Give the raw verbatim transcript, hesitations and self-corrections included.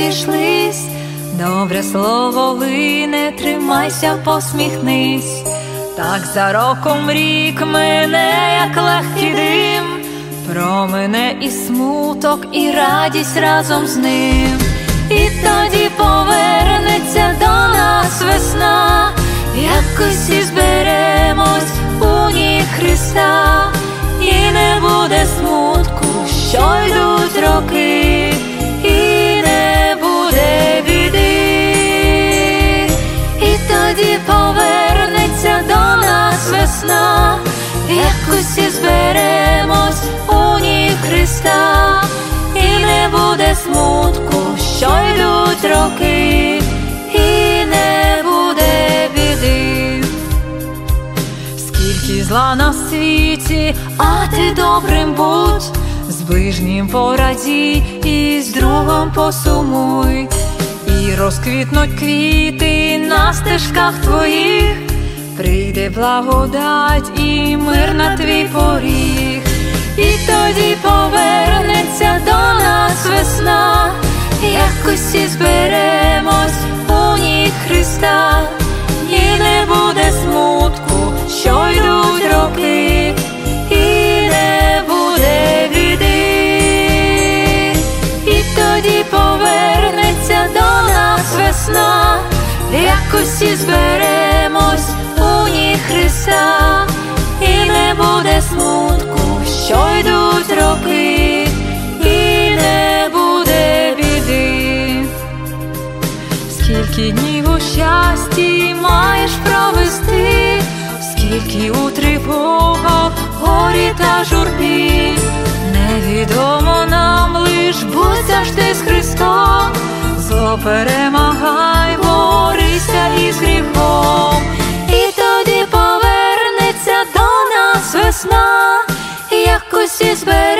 розійшлись. Добре слово лине, тримайся, посміхнись. Так за роком рік мине, як легкий дим, промине і смуток, і радість разом з ним. І тоді повернеться до нас весна, якось і зберемось у ніг Христа. І не буде смутку, що йдуть роки, і не буде біди. І тоді повернеться до нас весна, якось і зберемось у ніг Христа. І не буде смутку, що йдуть роки, і не буде біди. Скільки зла на світі, а ти добрим будь, з ближнім порадій і з другом посумуй. І розквітнуть квіти на стежках твоїх, прийде благодать і мир на твій поріг. І тоді повернеться до нас весна, якось і зберемось у ніг Христа. І не буде смутку, що йдуть роки, і не буде біди. І тоді повернеться до нас весна, якось і зберемось у ніг Христа. І не буде смутку, що йдуть роки, і не буде біди. Скільки днів у щасті маєш провести, скільки у тривогах, горі та журбі. Невідомо нам, лиш будь завжди з Христом, зло перемагай, борися із гріхом. І тоді повернеться до нас весна, якось і зберемось